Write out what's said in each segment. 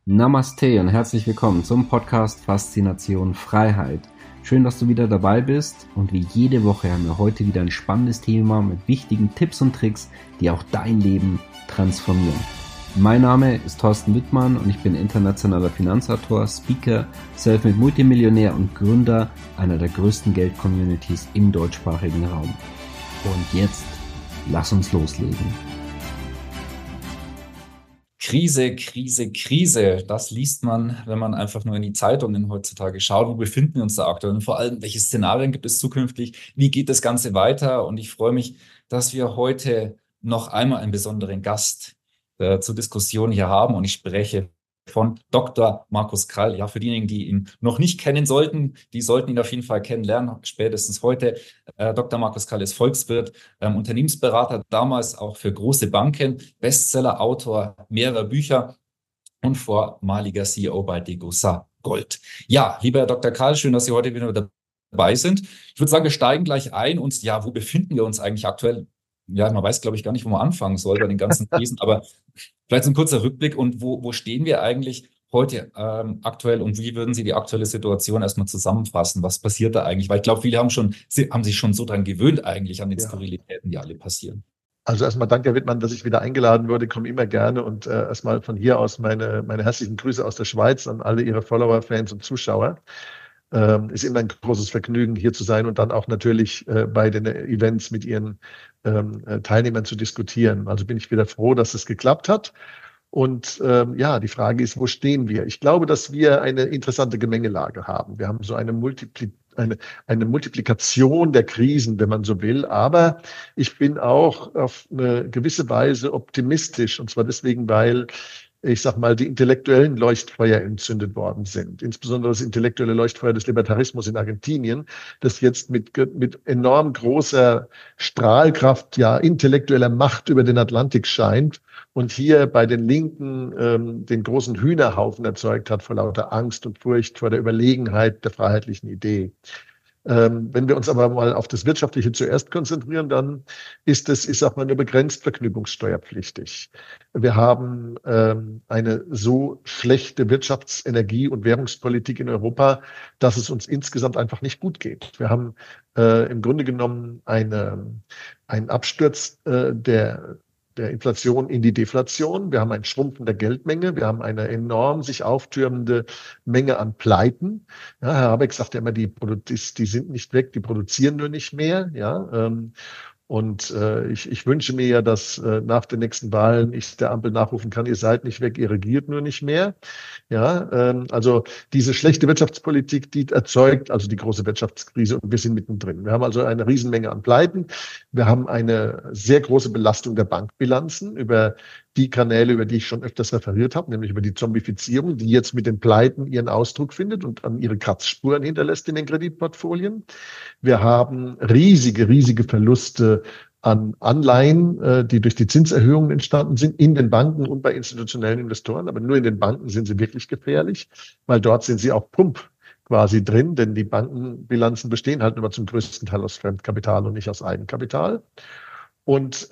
Namaste und herzlich willkommen zum Podcast Faszination Freiheit. Schön, dass du wieder dabei bist und wie jede Woche haben wir heute wieder ein spannendes Thema mit wichtigen Tipps und Tricks, die auch dein Leben transformieren. Mein Name ist Thorsten Wittmann und ich bin internationaler Finanzautor, Speaker, Selfmade Multimillionär und Gründer einer der größten Geld-Communities im deutschsprachigen Raum. Und jetzt, lass uns loslegen. Krise. Das liest man, wenn man einfach nur in die Zeitungen heutzutage schaut. Wo befinden wir uns da aktuell? Und vor allem, welche Szenarien gibt es zukünftig? Wie geht das Ganze weiter? Und ich freue mich, dass wir heute noch einmal einen besonderen Gast zur Diskussion hier haben. Und ich spreche von Dr. Markus Krall. Ja, für diejenigen, die ihn noch nicht kennen sollten, die sollten ihn auf jeden Fall kennenlernen, spätestens heute. Dr. Markus Krall ist Volkswirt, Unternehmensberater, damals auch für große Banken, Bestseller-Autor mehrerer Bücher und vormaliger CEO bei Degussa Gold. Ja, lieber Herr Dr. Krall, schön, dass Sie heute wieder dabei sind. Ich würde sagen, wir steigen gleich ein und ja, wo befinden wir uns eigentlich aktuell? Ja, man weiß, glaube ich, gar nicht, wo man anfangen soll bei den ganzen Krisen, aber vielleicht so ein kurzer Rückblick und wo stehen wir eigentlich heute aktuell und wie würden Sie die aktuelle Situation erstmal zusammenfassen? Was passiert da eigentlich? Weil ich glaube, viele haben sich schon so dran gewöhnt eigentlich an den Skurrilitäten, die alle passieren. Also erstmal danke, Herr Wittmann, dass ich wieder eingeladen wurde. Ich komme immer gerne und erstmal von hier aus meine herzlichen Grüße aus der Schweiz an alle Ihre Follower, Fans und Zuschauer. Ist immer ein großes Vergnügen, hier zu sein und dann auch natürlich bei den Events mit Ihren Teilnehmern zu diskutieren. Also bin ich wieder froh, dass es geklappt hat. Und ja, die Frage ist, wo stehen wir? Ich glaube, dass wir eine interessante Gemengelage haben. Wir haben so eine Multiplikation der Krisen, wenn man so will. Aber ich bin auch auf eine gewisse Weise optimistisch. Und zwar deswegen, weil ich sag mal, die intellektuellen Leuchtfeuer entzündet worden sind. Insbesondere das intellektuelle Leuchtfeuer des Libertarismus in Argentinien, das jetzt mit enorm großer Strahlkraft, ja, intellektueller Macht über den Atlantik scheint und hier bei den Linken den großen Hühnerhaufen erzeugt hat vor lauter Angst und Furcht vor der Überlegenheit der freiheitlichen Idee. Wenn wir uns aber mal auf das Wirtschaftliche zuerst konzentrieren, dann ist es, ich sag mal, nur begrenzt vergnügungssteuerpflichtig. Wir haben eine so schlechte Wirtschafts-, Energie- und Währungspolitik in Europa, dass es uns insgesamt einfach nicht gut geht. Wir haben im Grunde genommen einen Absturz der Inflation in die Deflation. Wir haben ein Schrumpfen der Geldmenge. Wir haben eine enorm sich auftürmende Menge an Pleiten. Ja, Herr Habeck sagt ja immer, die sind nicht weg, die produzieren nur nicht mehr. Ja, und ich wünsche mir ja, dass nach den nächsten Wahlen ich der Ampel nachrufen kann, ihr seid nicht weg, ihr regiert nur nicht mehr. Ja, also diese schlechte Wirtschaftspolitik, die erzeugt also die große Wirtschaftskrise und wir sind mittendrin. Wir haben also eine Riesenmenge an Pleiten. Wir haben eine sehr große Belastung der Bankbilanzen über die Kanäle, über die ich schon öfters referiert habe, nämlich über die Zombifizierung, die jetzt mit den Pleiten ihren Ausdruck findet und an ihre Kratzspuren hinterlässt in den Kreditportfolien. Wir haben riesige Verluste an Anleihen, die durch die Zinserhöhungen entstanden sind, in den Banken und bei institutionellen Investoren. Aber nur in den Banken sind sie wirklich gefährlich, weil dort sind sie auch Pump quasi drin, denn die Bankenbilanzen bestehen halt nur zum größten Teil aus Fremdkapital und nicht aus Eigenkapital. Und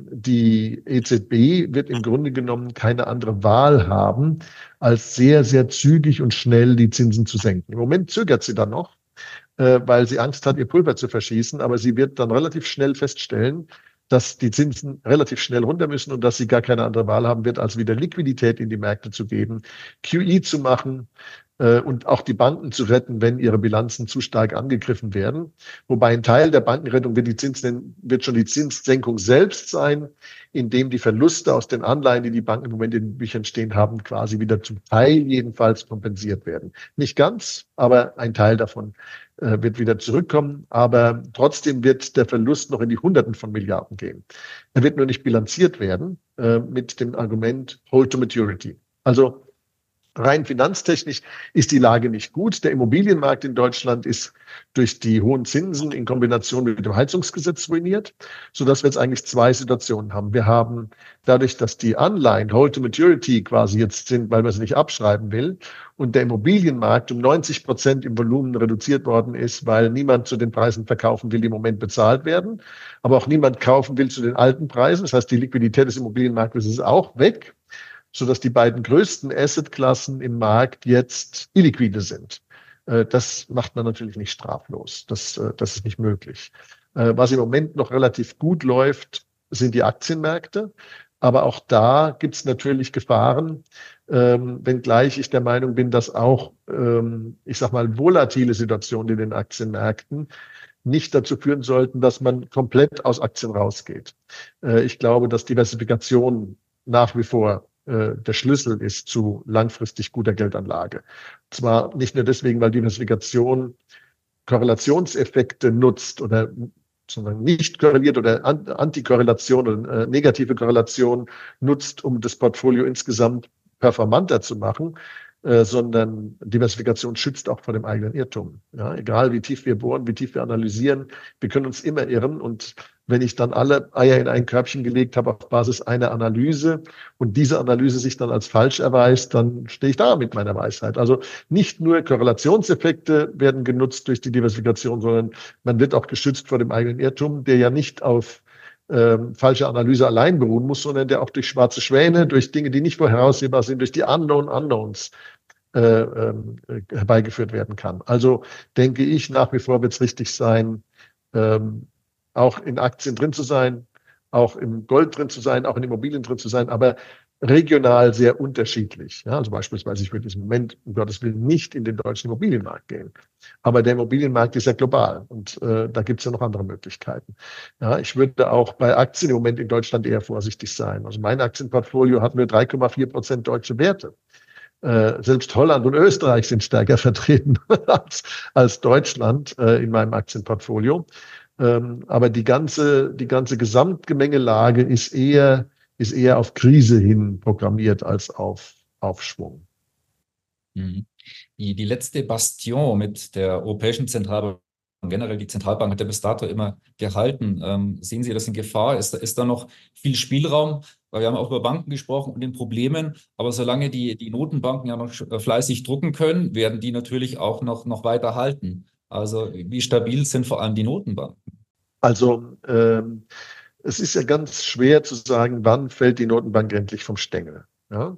die EZB wird im Grunde genommen keine andere Wahl haben, als sehr zügig und schnell die Zinsen zu senken. Im Moment zögert sie dann noch, weil sie Angst hat, ihr Pulver zu verschießen. Aber sie wird dann relativ schnell feststellen, dass die Zinsen relativ schnell runter müssen und dass sie gar keine andere Wahl haben wird, als wieder Liquidität in die Märkte zu geben, QE zu machen und auch die Banken zu retten, wenn ihre Bilanzen zu stark angegriffen werden. Wobei ein Teil der Bankenrettung wird schon die Zinssenkung selbst sein, indem die Verluste aus den Anleihen, die die Banken im Moment in den Büchern stehen haben, quasi wieder zum Teil jedenfalls kompensiert werden. Nicht ganz, aber ein Teil davon wird wieder zurückkommen. Aber trotzdem wird der Verlust noch in die Hunderten von Milliarden gehen. Er wird nur nicht bilanziert werden mit dem Argument Hold to Maturity. Also rein finanztechnisch ist die Lage nicht gut. Der Immobilienmarkt in Deutschland ist durch die hohen Zinsen in Kombination mit dem Heizungsgesetz ruiniert, sodass wir jetzt eigentlich zwei Situationen haben. Wir haben dadurch, dass die Anleihen Hold to Maturity quasi jetzt sind, weil man sie nicht abschreiben will und der Immobilienmarkt um 90% im Volumen reduziert worden ist, weil niemand zu den Preisen verkaufen will, die im Moment bezahlt werden, aber auch niemand kaufen will zu den alten Preisen. Das heißt, die Liquidität des Immobilienmarktes ist auch weg. sodass die beiden größten Assetklassen im Markt jetzt illiquide sind. Das macht man natürlich nicht straflos. Das ist nicht möglich. Was im Moment noch relativ gut läuft, sind die Aktienmärkte. Aber auch da gibt es natürlich Gefahren, wenngleich ich der Meinung bin, dass auch, ich sag mal, volatile Situationen in den Aktienmärkten nicht dazu führen sollten, dass man komplett aus Aktien rausgeht. Ich glaube, dass Diversifikation nach wie vor der Schlüssel ist zu langfristig guter Geldanlage. Zwar nicht nur deswegen, weil Diversifikation Korrelationseffekte nutzt oder sondern nicht korreliert oder Antikorrelation oder negative Korrelation nutzt, um das Portfolio insgesamt performanter zu machen, sondern Diversifikation schützt auch vor dem eigenen Irrtum. Ja, egal wie tief wir bohren, wie tief wir analysieren, wir können uns immer irren. Und wenn ich dann alle Eier in ein Körbchen gelegt habe auf Basis einer Analyse und diese Analyse sich dann als falsch erweist, dann stehe ich da mit meiner Weisheit. Also nicht nur Korrelationseffekte werden genutzt durch die Diversifikation, sondern man wird auch geschützt vor dem eigenen Irrtum, der ja nicht auf falsche Analyse allein beruhen muss, sondern der auch durch schwarze Schwäne, durch Dinge, die nicht vorhersehbar sind, durch die Unknowns herbeigeführt werden kann. Also denke ich, nach wie vor wird es richtig sein, auch in Aktien drin zu sein, auch im Gold drin zu sein, auch in Immobilien drin zu sein, aber regional sehr unterschiedlich. Ja, also beispielsweise, ich würde im Moment, um Gottes Willen, nicht in den deutschen Immobilienmarkt gehen. Aber der Immobilienmarkt ist ja global und da gibt es ja noch andere Möglichkeiten. Ja, ich würde auch bei Aktien im Moment in Deutschland eher vorsichtig sein. Also mein Aktienportfolio hat nur 3,4% deutsche Werte. Selbst Holland und Österreich sind stärker vertreten als Deutschland in meinem Aktienportfolio. Aber die ganze Gesamtgemengelage ist eher auf Krise hin programmiert als auf Aufschwung. Die letzte Bastion mit der Europäischen Zentralbank, generell die Zentralbank hat ja bis dato immer gehalten. Sehen Sie das in Gefahr? Ist da noch viel Spielraum? Weil wir haben auch über Banken gesprochen und den Problemen, aber solange die Notenbanken ja noch fleißig drucken können, werden die natürlich auch noch weiter halten. Also wie stabil sind vor allem die Notenbanken? Also es ist ja ganz schwer zu sagen, wann fällt die Notenbank endlich vom Stängel. Ja?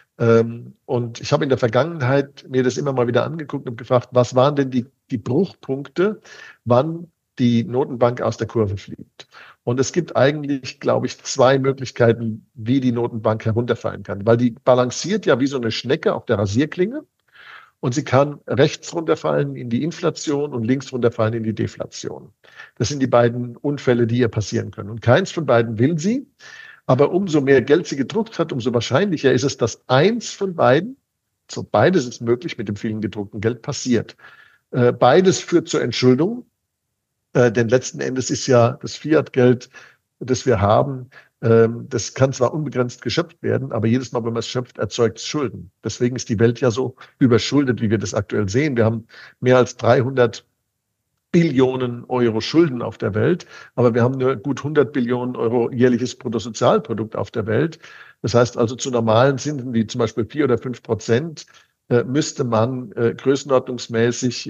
Und ich habe in der Vergangenheit mir das immer mal wieder angeguckt und gefragt, was waren denn die Bruchpunkte, wann die Notenbank aus der Kurve fliegt. Und es gibt eigentlich, glaube ich, zwei Möglichkeiten, wie die Notenbank herunterfallen kann. Weil die balanciert ja wie so eine Schnecke auf der Rasierklinge und sie kann rechts runterfallen in die Inflation und links runterfallen in die Deflation. Das sind die beiden Unfälle, die ihr passieren können. Und keins von beiden will sie. Aber umso mehr Geld sie gedruckt hat, umso wahrscheinlicher ist es, dass eins von beiden, so beides ist möglich, mit dem vielen gedruckten Geld passiert. Beides führt zur Entschuldung, denn letzten Endes ist ja das Fiat-Geld, das wir haben, das kann zwar unbegrenzt geschöpft werden, aber jedes Mal, wenn man es schöpft, erzeugt es Schulden. Deswegen ist die Welt ja so überschuldet, wie wir das aktuell sehen. Wir haben mehr als 300 Billionen Euro Schulden auf der Welt, aber wir haben nur gut 100 Billionen Euro jährliches Bruttosozialprodukt auf der Welt. Das heißt also, zu normalen Zinsen wie zum Beispiel 4 oder 5% müsste man größenordnungsmäßig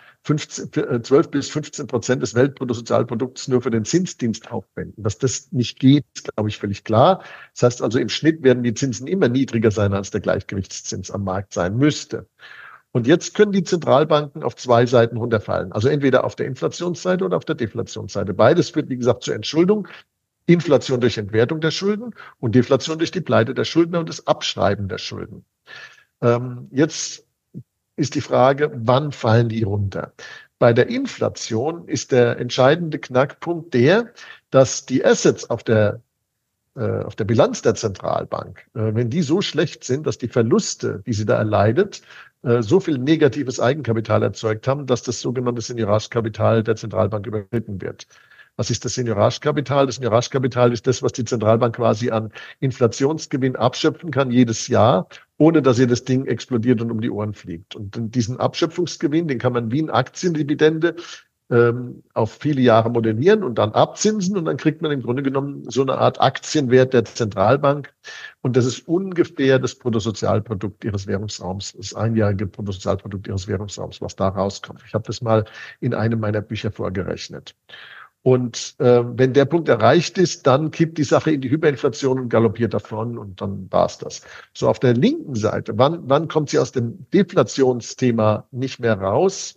12 bis 15% des Weltbruttosozialprodukts nur für den Zinsdienst aufwenden. Dass das nicht geht, ist, glaube ich, völlig klar. Das heißt also, im Schnitt werden die Zinsen immer niedriger sein, als der Gleichgewichtszins am Markt sein müsste. Und jetzt können die Zentralbanken auf zwei Seiten runterfallen. Also entweder auf der Inflationsseite oder auf der Deflationsseite. Beides führt, wie gesagt, zur Entschuldung. Inflation durch Entwertung der Schulden und Deflation durch die Pleite der Schuldner und das Abschreiben der Schulden. Jetzt ist die Frage, wann fallen die runter? Bei der Inflation ist der entscheidende Knackpunkt der, dass die Assets auf der Bilanz der Zentralbank, wenn die so schlecht sind, dass die Verluste, die sie da erleidet, so viel negatives Eigenkapital erzeugt haben, dass das sogenannte Seigniorage-Kapital der Zentralbank überschritten wird. Was ist das Seigniorage-Kapital? Das Seigniorage-Kapital ist das, was die Zentralbank quasi an Inflationsgewinn abschöpfen kann jedes Jahr, ohne dass ihr das Ding explodiert und um die Ohren fliegt. Und diesen Abschöpfungsgewinn, den kann man wie eine Aktiendividende auf viele Jahre modellieren und dann abzinsen und dann kriegt man im Grunde genommen so eine Art Aktienwert der Zentralbank und das ist ungefähr das Bruttosozialprodukt ihres Währungsraums, das einjährige Bruttosozialprodukt ihres Währungsraums, was da rauskommt. Ich habe das mal in einem meiner Bücher vorgerechnet. Und wenn der Punkt erreicht ist, dann kippt die Sache in die Hyperinflation und galoppiert davon und dann war's das. So auf der linken Seite, wann kommt sie aus dem Deflationsthema nicht mehr raus?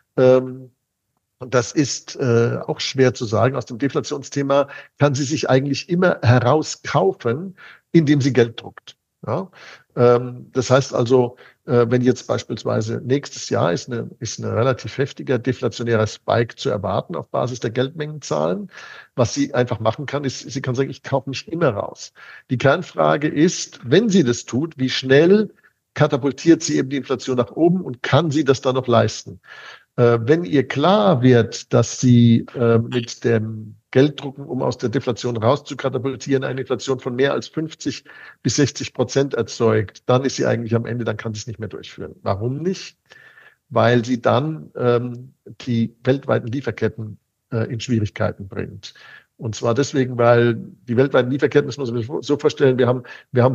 Und das ist auch schwer zu sagen. Aus dem Deflationsthema kann sie sich eigentlich immer herauskaufen, indem sie Geld druckt. Ja? Das heißt also, wenn jetzt beispielsweise nächstes Jahr ist eine relativ heftiger deflationärer Spike zu erwarten auf Basis der Geldmengenzahlen. Was sie einfach machen kann, ist, sie kann sagen, ich kaufe mich immer raus. Die Kernfrage ist, wenn sie das tut, wie schnell katapultiert sie eben die Inflation nach oben und kann sie das dann noch leisten? Wenn ihr klar wird, dass sie mit dem Gelddrucken, um aus der Deflation rauszukatapultieren, eine Inflation von mehr als 50-60% erzeugt, dann ist sie eigentlich am Ende, dann kann sie es nicht mehr durchführen. Warum nicht? Weil sie dann die weltweiten Lieferketten in Schwierigkeiten bringt. Und zwar deswegen, weil die weltweiten Lieferketten, das muss man sich so vorstellen, wir haben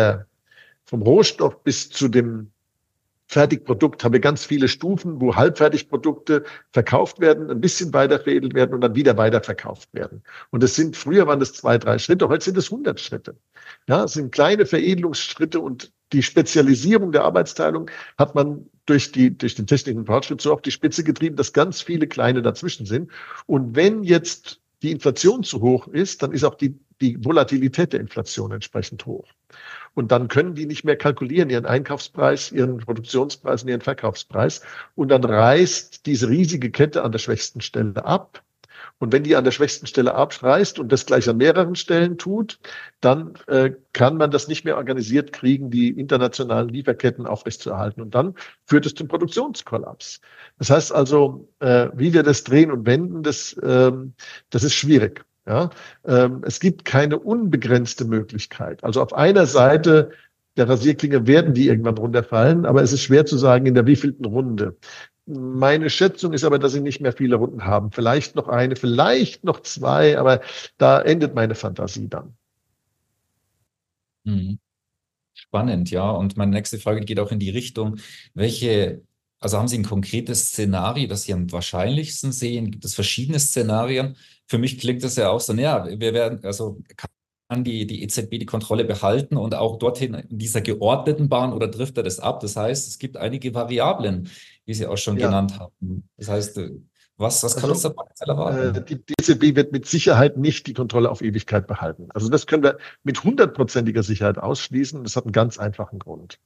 vom Rohstoff bis zu dem Fertigprodukt haben wir ganz viele Stufen, wo Halbfertigprodukte verkauft werden, ein bisschen weiter veredelt werden und dann wieder weiter verkauft werden. Und früher waren das 2, 3 Schritte, heute sind es 100 Schritte. Ja, es sind kleine Veredelungsschritte und die Spezialisierung der Arbeitsteilung hat man durch den technischen Fortschritt so auf die Spitze getrieben, dass ganz viele kleine dazwischen sind. Und wenn jetzt die Inflation zu hoch ist, dann ist auch die Volatilität der Inflation entsprechend hoch. Und dann können die nicht mehr kalkulieren, ihren Einkaufspreis, ihren Produktionspreis und ihren Verkaufspreis. Und dann reißt diese riesige Kette an der schwächsten Stelle ab. Und wenn die an der schwächsten Stelle abreißt und das gleich an mehreren Stellen tut, dann kann man das nicht mehr organisiert kriegen, die internationalen Lieferketten aufrechtzuerhalten. Und dann führt es zum Produktionskollaps. Das heißt also, wie wir das drehen und wenden, das ist schwierig. Ja, es gibt keine unbegrenzte Möglichkeit. Also auf einer Seite der Rasierklinge werden die irgendwann runterfallen, aber es ist schwer zu sagen, in der wievielten Runde. Meine Schätzung ist aber, dass sie nicht mehr viele Runden haben. Vielleicht noch eine, vielleicht noch 2, aber da endet meine Fantasie dann. Spannend, ja. Und meine nächste Frage geht auch in die Richtung, also haben Sie ein konkretes Szenario, das Sie am wahrscheinlichsten sehen? Gibt es verschiedene Szenarien? Für mich klingt das ja auch so, naja, kann die EZB die Kontrolle behalten und auch dorthin in dieser geordneten Bahn oder trifft er das ab? Das heißt, es gibt einige Variablen, wie Sie auch schon genannt haben. Das heißt, was kann uns da erwarten? Die EZB wird mit Sicherheit nicht die Kontrolle auf Ewigkeit behalten. Also das können wir mit 100%iger Sicherheit ausschließen. Das hat einen ganz einfachen Grund.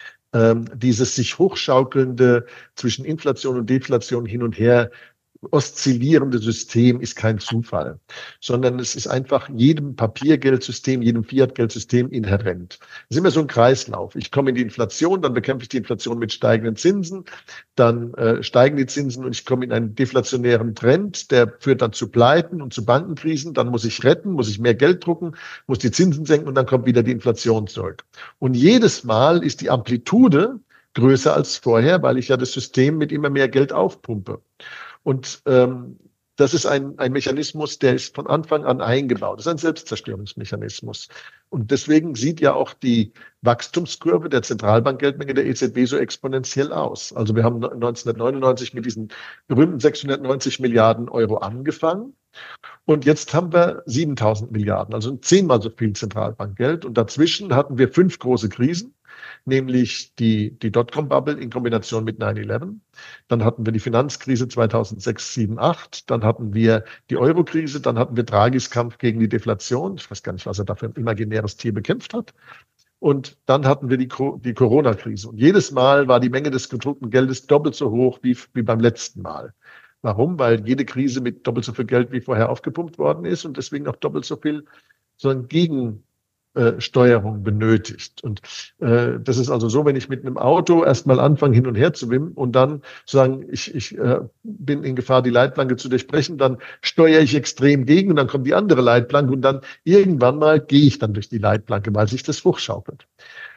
Dieses sich hochschaukelnde zwischen Inflation und Deflation hin und her oszillierende System ist kein Zufall, sondern es ist einfach jedem Papiergeldsystem, jedem Fiat-Geldsystem inhärent. Es ist immer so ein Kreislauf. Ich komme in die Inflation, dann bekämpfe ich die Inflation mit steigenden Zinsen, dann steigen die Zinsen und ich komme in einen deflationären Trend, der führt dann zu Pleiten und zu Bankenkrisen. Dann muss ich retten, muss ich mehr Geld drucken, muss die Zinsen senken und dann kommt wieder die Inflation zurück. Und jedes Mal ist die Amplitude größer als vorher, weil ich ja das System mit immer mehr Geld aufpumpe. Und das ist ein Mechanismus, der ist von Anfang an eingebaut. Das ist ein Selbstzerstörungsmechanismus. Und deswegen sieht ja auch die Wachstumskurve der Zentralbankgeldmenge der EZB so exponentiell aus. Also wir haben 1999 mit diesen berühmten 690 Milliarden Euro angefangen. Und jetzt haben wir 7.000 Milliarden, also 10-mal so viel Zentralbankgeld. Und dazwischen hatten wir 5 große Krisen, nämlich die Dotcom-Bubble in Kombination mit 9/11. Dann hatten wir die Finanzkrise 2006, 7, 8. Dann hatten wir die Euro-Krise. Dann hatten wir Draghis Kampf gegen die Deflation. Ich weiß gar nicht, was er dafür ein imaginäres Tier bekämpft hat. Und dann hatten wir die Corona-Krise. Und jedes Mal war die Menge des gedruckten Geldes doppelt so hoch wie beim letzten Mal. Warum? Weil jede Krise mit doppelt so viel Geld wie vorher aufgepumpt worden ist und deswegen auch doppelt so viel so eine Gegensteuerung benötigt. Und das ist also so, wenn ich mit einem Auto erstmal anfange, hin und her zu wimmen und dann sagen, ich bin in Gefahr, die Leitplanke zu durchbrechen, dann steuere ich extrem gegen und dann kommt die andere Leitplanke und dann irgendwann mal gehe ich dann durch die Leitplanke, weil sich das hochschaukelt.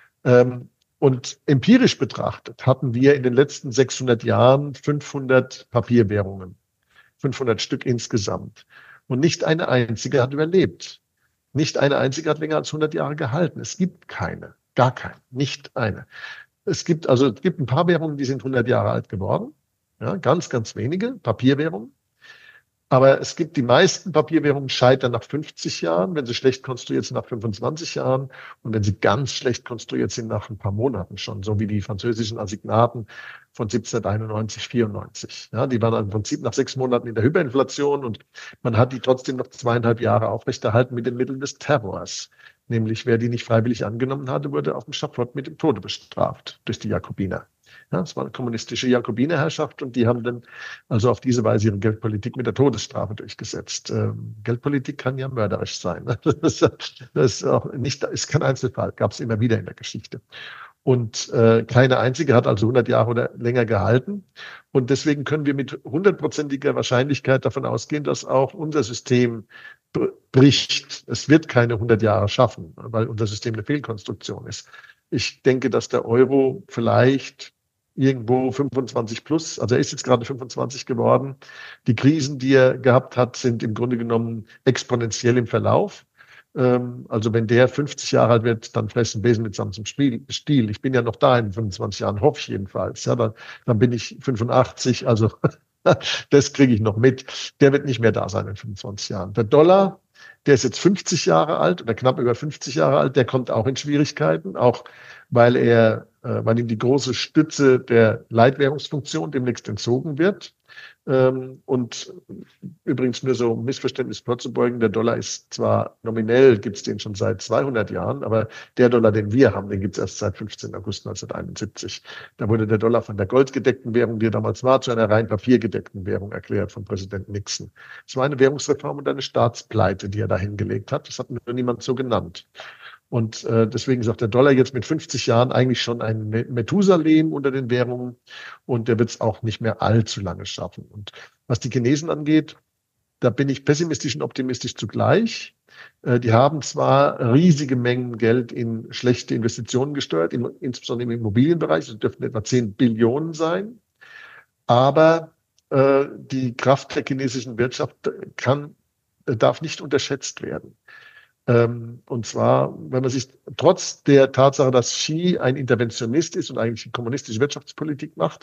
Und empirisch betrachtet hatten wir in den letzten 600 Jahren 500 Papierwährungen, 500 Stück insgesamt. Und nicht eine einzige hat überlebt. Nicht eine einzige hat länger als 100 Jahre gehalten. Es gibt keine, gar keine, nicht eine. Es gibt ein paar Währungen, die sind 100 Jahre alt geworden. Ja, ganz, ganz wenige Papierwährungen. Aber es gibt die meisten Papierwährungen scheitern nach 50 Jahren, wenn sie schlecht konstruiert sind nach 25 Jahren und wenn sie ganz schlecht konstruiert sind nach ein paar Monaten schon, so wie die französischen Assignaten von 1791, 94. Ja, die waren im Prinzip nach 6 Monaten in der Hyperinflation und man hat die trotzdem noch 2,5 Jahre aufrechterhalten mit den Mitteln des Terrors. Nämlich, wer die nicht freiwillig angenommen hatte, wurde auf dem Schafott mit dem Tode bestraft durch die Jakobiner. Ja, es war eine kommunistische Jakobinerherrschaft und die haben dann also auf diese Weise ihre Geldpolitik mit der Todesstrafe durchgesetzt. Geldpolitik kann ja mörderisch sein. Das ist auch nicht, ist kein Einzelfall, gab es immer wieder in der Geschichte. Und keine einzige hat also 100 Jahre oder länger gehalten. Und deswegen können wir mit 100%iger Wahrscheinlichkeit davon ausgehen, dass auch unser System bricht. Es wird keine 100 Jahre schaffen, weil unser System eine Fehlkonstruktion ist. Ich denke, dass der Euro vielleicht irgendwo 25 plus, also er ist jetzt gerade 25 geworden. Die Krisen, die er gehabt hat, sind im Grunde genommen exponentiell im Verlauf. Also wenn der 50 Jahre alt wird, dann fressen Besen mitsamt zum Stiel. Ich bin ja noch da in 25 Jahren, hoffe ich jedenfalls. Ja, dann bin ich 85, also das kriege ich noch mit. Der wird nicht mehr da sein in 25 Jahren. Der Dollar, der ist jetzt 50 Jahre alt oder knapp über 50 Jahre alt, der kommt auch in Schwierigkeiten, auch weil ihm die große Stütze der Leitwährungsfunktion demnächst entzogen wird. Und übrigens nur so um Missverständnis vorzubeugen, der Dollar ist zwar nominell, gibt es den schon seit 200 Jahren, aber der Dollar, den wir haben, den gibt es erst seit 15. August 1971. Da wurde der Dollar von der goldgedeckten Währung, die er damals war, zu einer rein papiergedeckten Währung erklärt von Präsident Nixon. Es war eine Währungsreform und eine Staatspleite, die er da hingelegt hat. Das hat nur niemand so genannt. Und deswegen sagt der Dollar jetzt mit 50 Jahren eigentlich schon ein Methusalem unter den Währungen und der wird es auch nicht mehr allzu lange schaffen. Und was die Chinesen angeht, da bin ich pessimistisch und optimistisch zugleich. Die haben zwar riesige Mengen Geld in schlechte Investitionen gesteuert, insbesondere im Immobilienbereich, das dürften etwa 10 Billionen sein, aber die Kraft der chinesischen Wirtschaft darf nicht unterschätzt werden. Und zwar, wenn man sich trotz der Tatsache, dass Xi ein Interventionist ist und eigentlich die kommunistische Wirtschaftspolitik macht,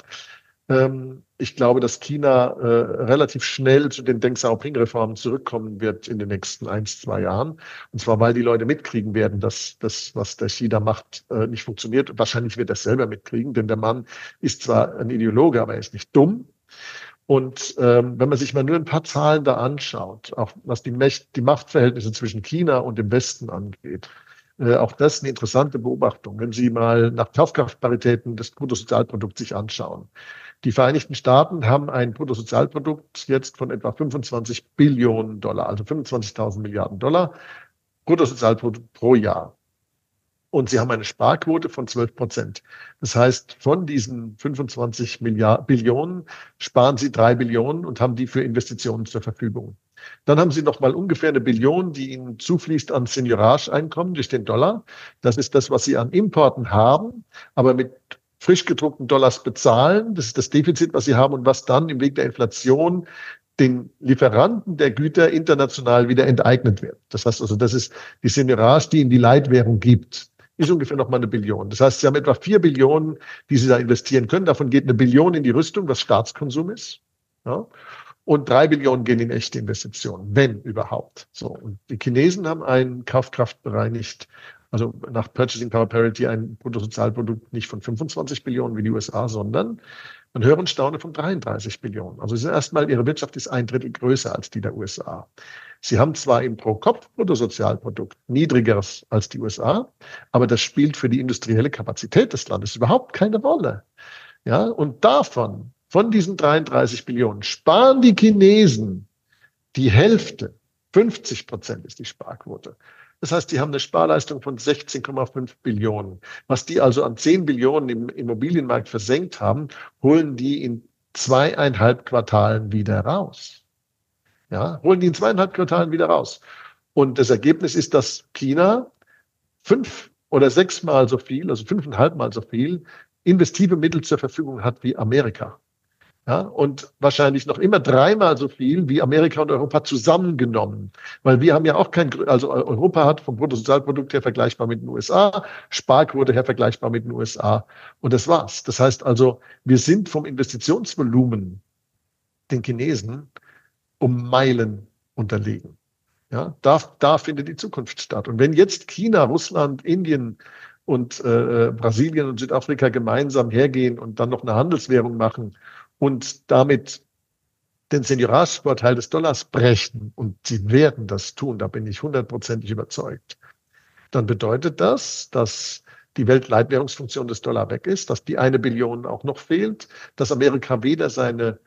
ich glaube, dass China relativ schnell zu den Deng Xiaoping-Reformen zurückkommen wird in den nächsten 1-2 Jahren. Und zwar, weil die Leute mitkriegen werden, dass das, was der Xi da macht, nicht funktioniert. Wahrscheinlich wird er es selber mitkriegen, denn der Mann ist zwar ein Ideologe, aber er ist nicht dumm. Und wenn man sich mal nur ein paar Zahlen da anschaut, auch was die Machtverhältnisse zwischen China und dem Westen angeht, auch das eine interessante Beobachtung, wenn Sie mal nach Kaufkraftparitäten des Bruttosozialprodukts sich anschauen. Die Vereinigten Staaten haben ein Bruttosozialprodukt jetzt von etwa 25 Billionen Dollar, also 25.000 Milliarden Dollar Bruttosozialprodukt pro Jahr. Und sie haben eine Sparquote von 12%. Das heißt, von diesen 25 Billionen sparen sie 3 Billionen und haben die für Investitionen zur Verfügung. Dann haben sie noch mal ungefähr 1 Billion, die ihnen zufließt an Seigniorage-Einkommen durch den Dollar. Das ist das, was sie an Importen haben, aber mit frisch gedruckten Dollars bezahlen. Das ist das Defizit, was sie haben und was dann im Weg der Inflation den Lieferanten der Güter international wieder enteignet wird. Das heißt also, das ist die Seigniorage, die ihnen die Leitwährung gibt. Ist ungefähr noch mal 1 Billion. Das heißt, sie haben etwa 4 Billionen, die sie da investieren können. Davon geht 1 Billion in die Rüstung, was Staatskonsum ist. Ja. Und 3 Billionen gehen in echte Investitionen, wenn überhaupt. So. Und die Chinesen haben einen kaufkraftbereinigt, also nach Purchasing Power Parity ein Bruttosozialprodukt nicht von 25 Billionen wie die USA, sondern man hört und staune von 33 Billionen. Also erstmal, ihre Wirtschaft ist 1/3 größer als die der USA. Sie haben zwar im Pro-Kopf-Bruttosozialprodukt niedrigeres als die USA, aber das spielt für die industrielle Kapazität des Landes überhaupt keine Rolle. Ja, und von diesen 33 Billionen sparen die Chinesen die Hälfte. 50% ist die Sparquote. Das heißt, die haben eine Sparleistung von 16,5 Billionen. Was die also an 10 Billionen im Immobilienmarkt versenkt haben, holen die in 2,5 Quartalen wieder raus. Ja, holen die in 2,5 Quartalen wieder raus. Und das Ergebnis ist, dass China 5 oder 6 Mal so viel, also 5,5 Mal so viel investive Mittel zur Verfügung hat wie Amerika. Ja, und wahrscheinlich noch immer 3-mal so viel wie Amerika und Europa zusammengenommen. Weil wir haben ja auch also Europa hat vom Bruttosozialprodukt her vergleichbar mit den USA, Sparquote her vergleichbar mit den USA. Und das war's. Das heißt also, wir sind vom Investitionsvolumen den Chinesen um Meilen unterlegen. Ja, da findet die Zukunft statt. Und wenn jetzt China, Russland, Indien und Brasilien und Südafrika gemeinsam hergehen und dann noch eine Handelswährung machen und damit den Seniorage-Vorteil des Dollars brechen, und sie werden das tun, da bin ich 100%ig überzeugt, dann bedeutet das, dass die Weltleitwährungsfunktion des Dollar weg ist, dass die 1 Billion auch noch fehlt, dass Amerika weder seine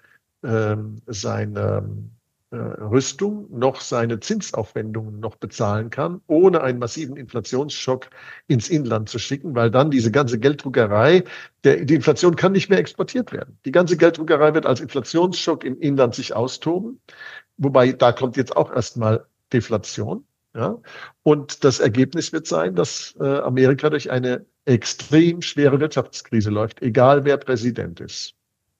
Rüstung noch seine Zinsaufwendungen noch bezahlen kann, ohne einen massiven Inflationsschock ins Inland zu schicken, weil dann diese ganze Gelddruckerei, die Inflation kann nicht mehr exportiert werden. Die ganze Gelddruckerei wird als Inflationsschock im Inland sich austoben, wobei da kommt jetzt auch erstmal Deflation. Ja? Und das Ergebnis wird sein, dass Amerika durch eine extrem schwere Wirtschaftskrise läuft, egal wer Präsident ist.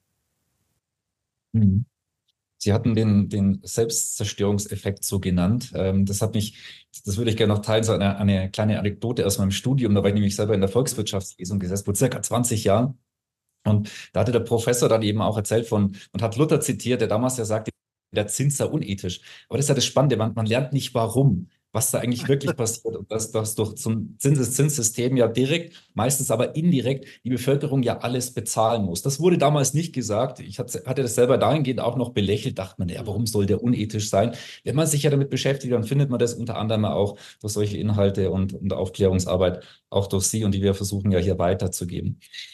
Mhm. Sie hatten den Selbstzerstörungseffekt so genannt. Das würde ich gerne noch teilen, so eine kleine Anekdote aus meinem Studium. Da war ich nämlich selber in der Volkswirtschaftslesung gesessen, vor circa 20 Jahren. Und da hatte der Professor dann eben auch erzählt und hat Luther zitiert, der damals ja sagte, der Zins sei unethisch. Aber das ist ja das Spannende, man lernt nicht warum, was da eigentlich wirklich passiert und dass durch zum Zinseszins-System ja direkt, meistens aber indirekt, die Bevölkerung ja alles bezahlen muss. Das wurde damals nicht gesagt. Ich hatte das selber dahingehend auch noch belächelt, dachte man, ja, warum soll der unethisch sein? Wenn man sich ja damit beschäftigt, dann findet man das unter anderem auch durch solche Inhalte und Aufklärungsarbeit, auch durch Sie, und die wir versuchen ja hier weiterzugeben.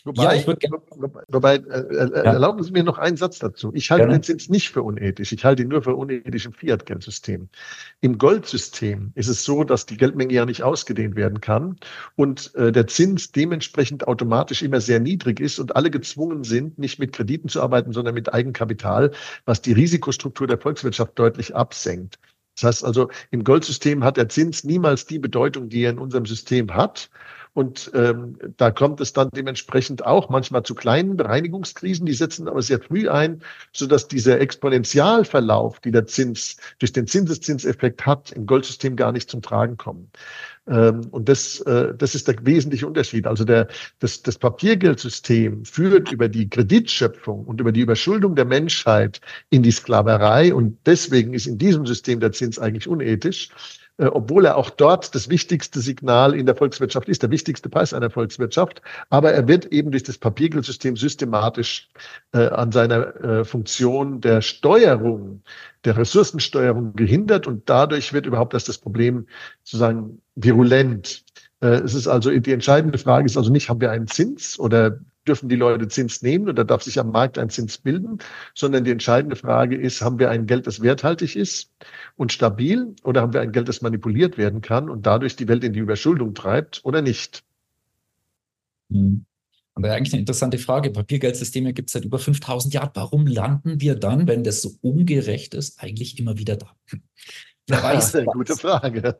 Erlauben Sie mir noch einen Satz dazu. Ich halte den Zins nicht für unethisch. Ich halte ihn nur für unethisch im Fiat-Geldsystem. Im Goldsystem ist es so, dass die Geldmenge ja nicht ausgedehnt werden kann und der Zins dementsprechend automatisch immer sehr niedrig ist und alle gezwungen sind, nicht mit Krediten zu arbeiten, sondern mit Eigenkapital, was die Risikostruktur der Volkswirtschaft deutlich absenkt. Das heißt also, im Goldsystem hat der Zins niemals die Bedeutung, die er in unserem System hat. Und da kommt es dann dementsprechend auch manchmal zu kleinen Bereinigungskrisen, die setzen aber sehr früh ein, sodass dieser Exponentialverlauf, die der Zins durch den Zinseszinseffekt hat, im Goldsystem gar nicht zum Tragen kommen. Und das ist der wesentliche Unterschied. Also das Papiergeldsystem führt über die Kreditschöpfung und über die Überschuldung der Menschheit in die Sklaverei, und deswegen ist in diesem System der Zins eigentlich unethisch. Obwohl er auch dort das wichtigste Signal in der Volkswirtschaft ist, der wichtigste Preis einer Volkswirtschaft. Aber er wird eben durch das Papiergeldsystem systematisch an seiner Funktion der Steuerung, der Ressourcensteuerung gehindert, und dadurch wird überhaupt erst das Problem sozusagen virulent. Es ist also, die entscheidende Frage ist also nicht, haben wir einen Zins oder dürfen die Leute Zins nehmen oder darf sich am Markt ein Zins bilden, sondern die entscheidende Frage ist, haben wir ein Geld, das werthaltig ist und stabil, oder haben wir ein Geld, das manipuliert werden kann und dadurch die Welt in die Überschuldung treibt oder nicht? Und da eigentlich eine interessante Frage. Papiergeldsysteme gibt es seit über 5000 Jahren. Warum landen wir dann, wenn das so ungerecht ist, eigentlich immer wieder da? Wer weiß, gute Frage.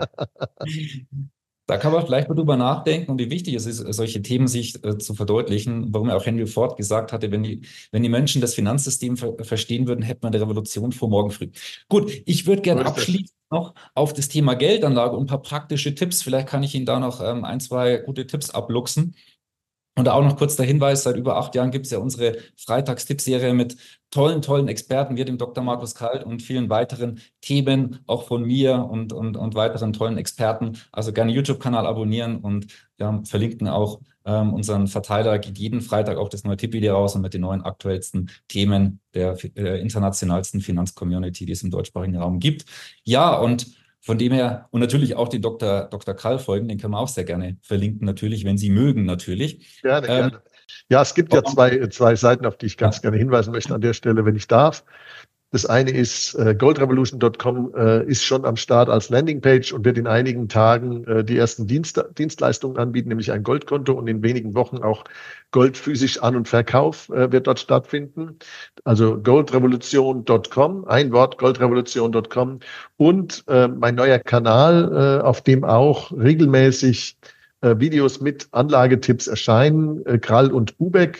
Da kann man vielleicht mal drüber nachdenken, und wie wichtig es ist, solche Themen sich zu verdeutlichen, warum ja auch Henry Ford gesagt hatte, wenn die Menschen das Finanzsystem verstehen würden, hätte man eine Revolution vor morgen früh. Gut, ich würde gerne abschließend noch auf das Thema Geldanlage und ein paar praktische Tipps, vielleicht kann ich Ihnen da noch ein, zwei gute Tipps abluchsen. Und auch noch kurz der Hinweis, seit über 8 Jahren gibt es ja unsere Freitags-Tippserie mit tollen Experten, wie dem Dr. Markus Kalt und vielen weiteren Themen, auch von mir und weiteren tollen Experten. Also gerne YouTube-Kanal abonnieren, und wir verlinken auch unseren Verteiler, geht jeden Freitag auch das neue Tippvideo raus und mit den neuen aktuellsten Themen der internationalsten Finanzcommunity, die es im deutschsprachigen Raum gibt. Ja, und von dem her, und natürlich auch den Dr. Krall folgen, den können wir auch sehr gerne verlinken, natürlich, wenn Sie mögen, natürlich. Gerne. Ja, es gibt ja zwei Seiten, auf die ich ganz gerne hinweisen möchte an der Stelle, wenn ich darf. Das eine ist, goldrevolution.com ist schon am Start als Landingpage und wird in einigen Tagen die ersten Dienstleistungen anbieten, nämlich ein Goldkonto, und in wenigen Wochen auch Gold physisch An- und Verkauf wird dort stattfinden. Also goldrevolution.com, ein Wort, goldrevolution.com, und mein neuer Kanal, auf dem auch regelmäßig Videos mit Anlagetipps erscheinen, Krall und Bubeck.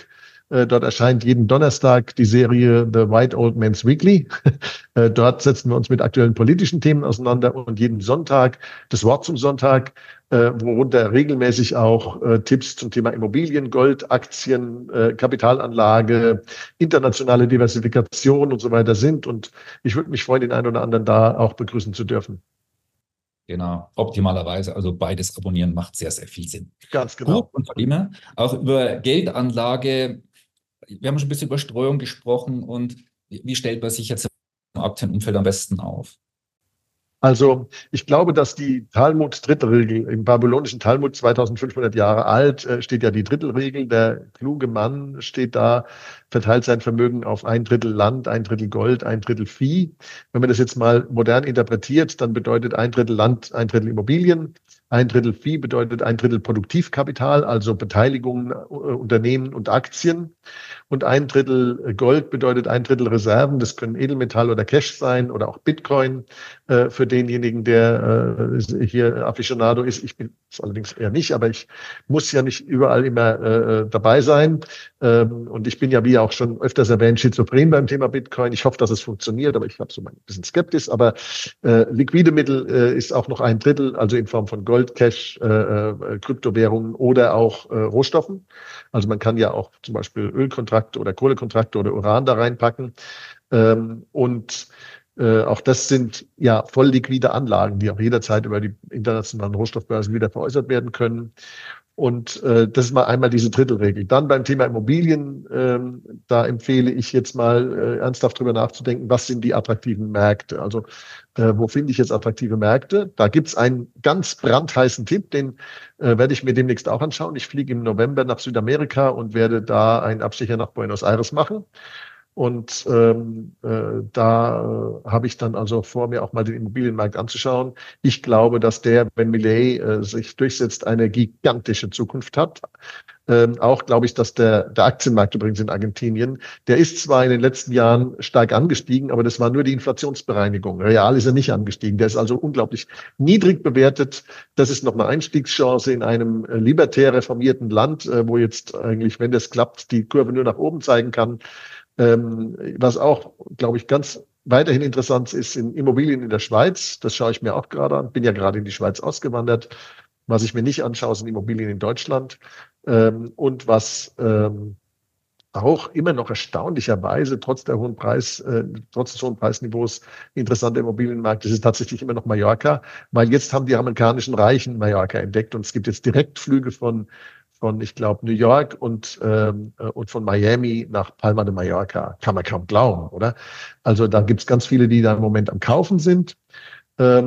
Dort erscheint jeden Donnerstag die Serie The White Old Man's Weekly. Dort setzen wir uns mit aktuellen politischen Themen auseinander und jeden Sonntag das Wort zum Sonntag, worunter regelmäßig auch Tipps zum Thema Immobilien, Gold, Aktien, Kapitalanlage, internationale Diversifikation und so weiter sind. Und ich würde mich freuen, den einen oder anderen da auch begrüßen zu dürfen. Genau, optimalerweise. Also beides abonnieren macht sehr, sehr viel Sinn. Ganz genau. Gut, und Vadim, auch über Geldanlage. Wir haben schon ein bisschen über Streuung gesprochen und wie stellt man sich jetzt im Aktienumfeld am besten auf? Also ich glaube, dass die Talmud-Drittelregel, im babylonischen Talmud 2500 Jahre alt, steht ja die Drittelregel. Der kluge Mann steht da, verteilt sein Vermögen auf 1/3 Land, 1/3 Gold, 1/3 Vieh. Wenn man das jetzt mal modern interpretiert, dann bedeutet 1/3 Land, 1/3 Immobilien. 1/3 Vieh bedeutet 1/3 Produktivkapital, also Beteiligungen, Unternehmen und Aktien. Und 1/3 Gold bedeutet 1/3 Reserven. Das können Edelmetall oder Cash sein oder auch Bitcoin für denjenigen, der hier Aficionado ist. Ich bin es allerdings eher nicht, aber ich muss ja nicht überall immer dabei sein. Und ich bin ja, wie auch schon öfters erwähnt, schizophren beim Thema Bitcoin. Ich hoffe, dass es funktioniert, aber ich habe so ein bisschen Skeptis. Aber liquide Mittel ist auch noch 1/3, also in Form von Gold, Cash, Kryptowährungen oder auch Rohstoffen. Also man kann ja auch zum Beispiel Ölkontrakte oder Kohlekontrakte oder Uran da reinpacken. Auch das sind ja voll liquide Anlagen, die auch jederzeit über die internationalen Rohstoffbörsen wieder veräußert werden können. Und das ist mal einmal diese Drittelregel. Dann beim Thema Immobilien, da empfehle ich jetzt mal ernsthaft drüber nachzudenken, was sind die attraktiven Märkte? Also wo finde ich jetzt attraktive Märkte? Da gibt's einen ganz brandheißen Tipp, den werde ich mir demnächst auch anschauen. Ich fliege im November nach Südamerika und werde da einen Abstecher nach Buenos Aires machen. Und da habe ich dann also vor, mir auch mal den Immobilienmarkt anzuschauen. Ich glaube, dass der, wenn Milei sich durchsetzt, eine gigantische Zukunft hat. Auch glaube ich, dass der Aktienmarkt übrigens in Argentinien, der ist zwar in den letzten Jahren stark angestiegen, aber das war nur die Inflationsbereinigung. Real ist er nicht angestiegen. Der ist also unglaublich niedrig bewertet. Das ist noch eine Einstiegschance in einem libertär reformierten Land, wo jetzt eigentlich, wenn das klappt, die Kurve nur nach oben zeigen kann. Was auch, glaube ich, ganz weiterhin interessant ist, in Immobilien in der Schweiz. Das schaue ich mir auch gerade an. Bin ja gerade in die Schweiz ausgewandert. Was ich mir nicht anschaue, sind Immobilien in Deutschland. Und was auch immer noch erstaunlicherweise trotz des hohen Preisniveaus interessanter Immobilienmarkt ist, tatsächlich immer noch Mallorca, weil jetzt haben die amerikanischen Reichen Mallorca entdeckt und es gibt jetzt Direktflüge von ich glaube, New York und von Miami nach Palma de Mallorca. Kann man kaum glauben, oder? Also da gibt's ganz viele, die da im Moment am Kaufen sind. Bei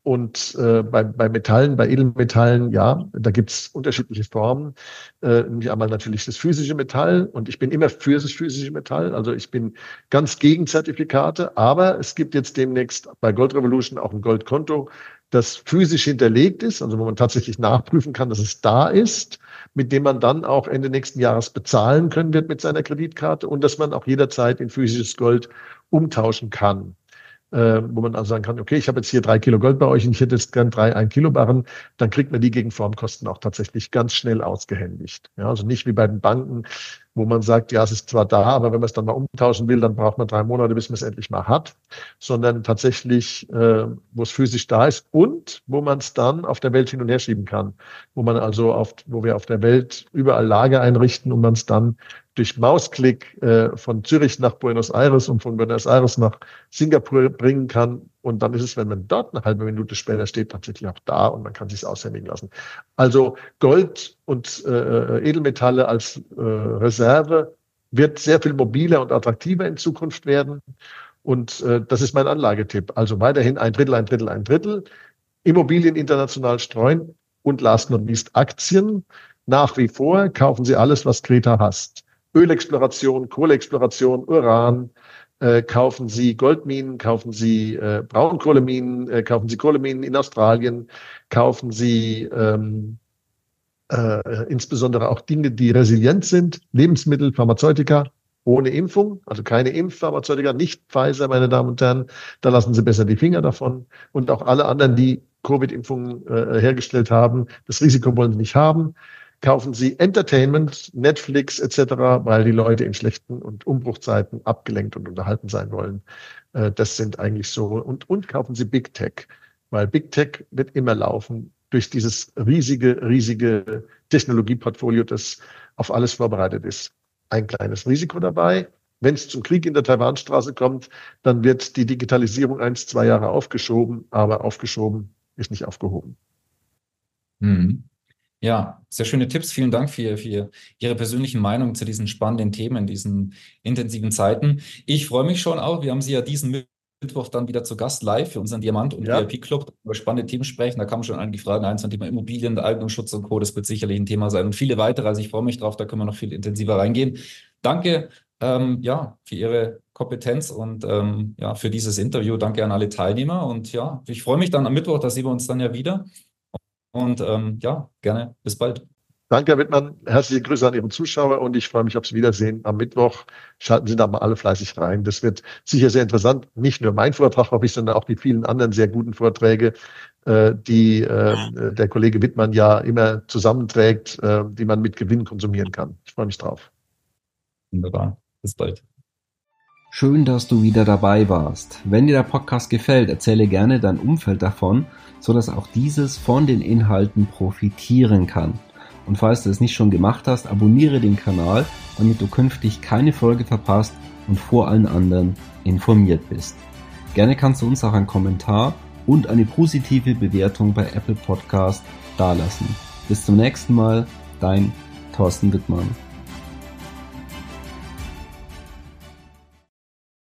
Metallen, bei Edelmetallen, ja, da gibt's unterschiedliche Formen. Nämlich einmal natürlich das physische Metall und ich bin immer für das physische Metall. Also ich bin ganz gegen Zertifikate, aber es gibt jetzt demnächst bei Gold Revolution auch ein Goldkonto, das physisch hinterlegt ist, also wo man tatsächlich nachprüfen kann, dass es da ist, mit dem man dann auch Ende nächsten Jahres bezahlen können wird mit seiner Kreditkarte und dass man auch jederzeit in physisches Gold umtauschen kann. Wo man also sagen kann, okay, ich habe jetzt hier 3 Kilo Gold bei euch und ich hätte jetzt gern 3 1-Kilo-Barren, dann kriegt man die gegen Formkosten auch tatsächlich ganz schnell ausgehändigt. Ja, also nicht wie bei den Banken, wo man sagt, ja, es ist zwar da, aber wenn man es dann mal umtauschen will, dann braucht man 3 Monate, bis man es endlich mal hat, sondern tatsächlich, wo es physisch da ist und wo man es dann auf der Welt hin und her schieben kann, wo man also wo wir auf der Welt überall Lager einrichten und man es dann durch Mausklick von Zürich nach Buenos Aires und von Buenos Aires nach Singapur bringen kann. Und dann ist es, wenn man dort eine halbe Minute später steht, tatsächlich auch da und man kann es sich aushändigen lassen. Also Gold und Edelmetalle als Reserve wird sehr viel mobiler und attraktiver in Zukunft werden. Und das ist mein Anlagetipp. Also weiterhin 1/3, 1/3, 1/3. Immobilien international streuen und last not least Aktien. Nach wie vor kaufen Sie alles, was Greta hasst. Ölexploration, Kohleexploration, Uran, kaufen Sie Goldminen, kaufen Sie Braunkohleminen, kaufen Sie Kohleminen in Australien, kaufen Sie insbesondere auch Dinge, die resilient sind, Lebensmittel, Pharmazeutika ohne Impfung, also keine Impfpharmazeutika, nicht Pfizer, meine Damen und Herren, da lassen Sie besser die Finger davon. Und auch alle anderen, die Covid-Impfungen hergestellt haben, das Risiko wollen Sie nicht haben. Kaufen Sie Entertainment, Netflix etc., weil die Leute in schlechten und Umbruchzeiten abgelenkt und unterhalten sein wollen. Das sind eigentlich so. Und kaufen Sie Big Tech, weil Big Tech wird immer laufen durch dieses riesige Technologieportfolio, das auf alles vorbereitet ist. Ein kleines Risiko dabei. Wenn es zum Krieg in der Taiwanstraße kommt, dann wird die Digitalisierung 1-2 Jahre aufgeschoben, aber aufgeschoben ist nicht aufgehoben. Ja, sehr schöne Tipps. Vielen Dank für Ihre persönlichen Meinungen zu diesen spannenden Themen, diesen intensiven Zeiten. Ich freue mich schon auch. Wir haben Sie ja diesen Mittwoch dann wieder zu Gast live für unseren Diamant- und VIP-Club, über spannende Themen sprechen. Da kamen schon einige Fragen ein zum Thema Immobilien, Eignungsschutz und Co. Das wird sicherlich ein Thema sein und viele weitere. Also ich freue mich drauf, da können wir noch viel intensiver reingehen. Danke für Ihre Kompetenz und für dieses Interview. Danke an alle Teilnehmer und ja, ich freue mich dann am Mittwoch, da sehen wir uns dann ja wieder. Und gerne bis bald. Danke, Herr Wittmann. Herzliche Grüße an Ihre Zuschauer und ich freue mich aufs Wiedersehen am Mittwoch. Schalten Sie da mal alle fleißig rein. Das wird sicher sehr interessant. Nicht nur mein Vortrag, hoffe ich, sondern auch die vielen anderen sehr guten Vorträge, die der Kollege Wittmann ja immer zusammenträgt, die man mit Gewinn konsumieren kann. Ich freue mich drauf. Wunderbar. Bis bald. Schön, dass du wieder dabei warst. Wenn dir der Podcast gefällt, erzähle gerne dein Umfeld davon, sodass auch dieses von den Inhalten profitieren kann. Und falls du es nicht schon gemacht hast, abonniere den Kanal, damit du künftig keine Folge verpasst und vor allen anderen informiert bist. Gerne kannst du uns auch einen Kommentar und eine positive Bewertung bei Apple Podcast dalassen. Bis zum nächsten Mal, dein Thorsten Wittmann.